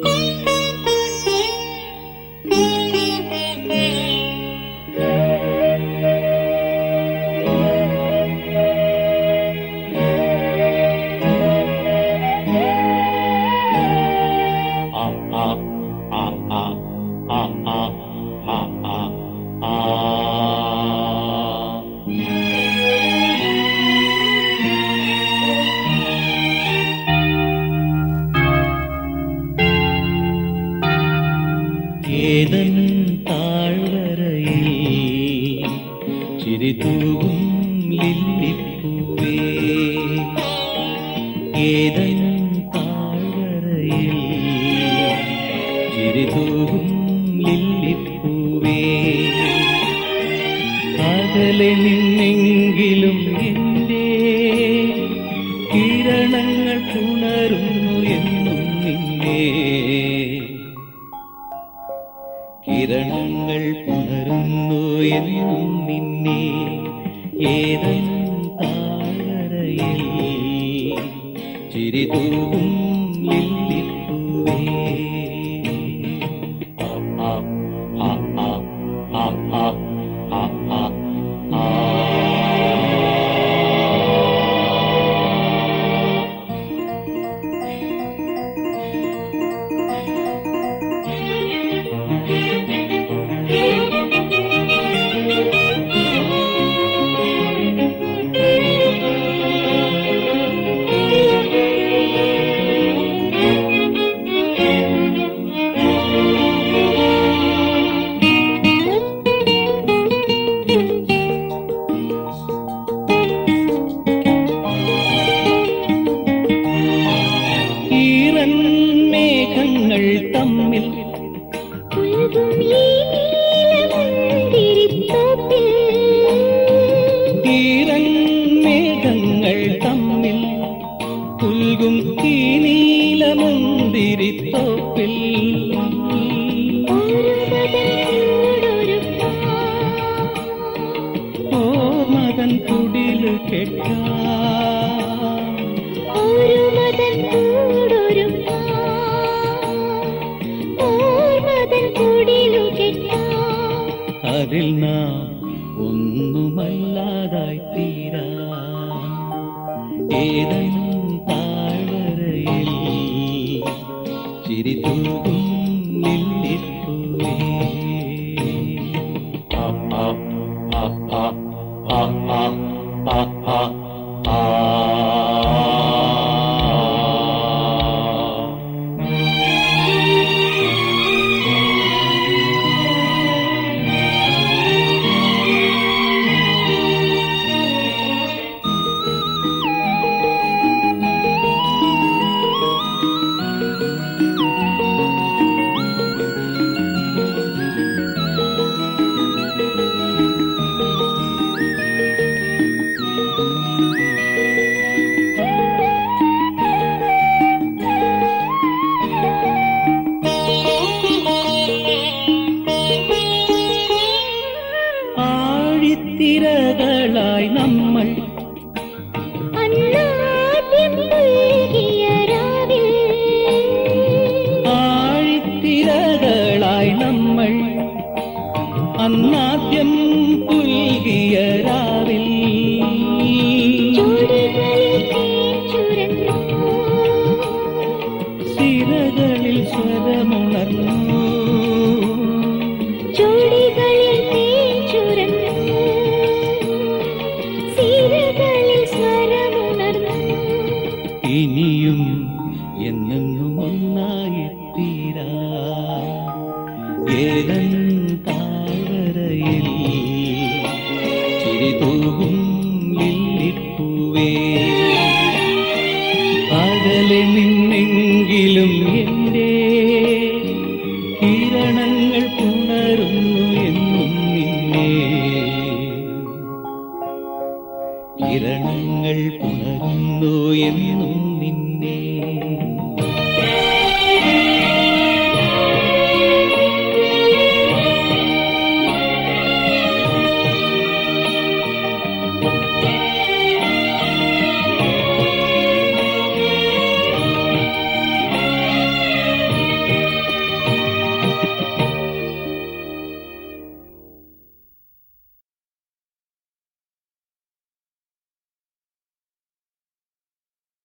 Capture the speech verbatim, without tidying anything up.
ഏതൻ താഴ്വരയിൽ ചിരിതൂകും ലില്ലിപ്പൂവേ, ഏതൻ താഴ്വരയിൽ ചിരിതൂകും ലില്ലിപ്പൂവേ, അകലെ നിന്നെങ്കിലും എൻ്റെ കിരണങ്ങൾ പുണരുന്നു എന്നും നിന്നെ, കിരണങ്ങൾ പുണരുന്നു എന്നും നിന്നെ. ഏതൻ താഴ്വരയിൽ ചിരിതൂകും ലില്ലിപ്പൂവേ. ആ ആ ആ ആ ആ ആ ആ ആ. മേഘങ്ങൾ തമ്മിൽ ഈറൻ മേഘങ്ങൾ തമ്മിൽ പുൽകും ഈ നീലമുന്തിരിത്തോപ്പിൽ, ഓർമ്മതൻ കുടില് കെട്ടാം, അതിൽ നാം ഒന്നുമല്ലാതായി തീരാ. ഏതൻ താഴ്വരയിൽ ചിരിതൂകും ലില്ലിപ്പൂവേ. ആ ആ ആ ആ ആ ആ ആ ആ ആ. ആഴിത്തിരകളായി നമ്മൾ ആഴിത്തിരകളായി നമ്മൾ അന്നാദ്യം പുൽകിയ രാവിൽ, സിരകളിൽ സ്വരമുണർന്നു, ഇനിയും എന്നെന്നും ഒന്നായി തീരാ. ഏതൻ താഴ്വരയിൽ ചിരിതൂകും ലില്ലിപ്പൂവേ, അകലെ നിന്നെങ്കിലും എൻ്റെ കിരണങ്ങൾ പുണരുന്നു എന്നും നിന്നെ, കിരണങ്ങൾ പുണരുന്നു എന്നും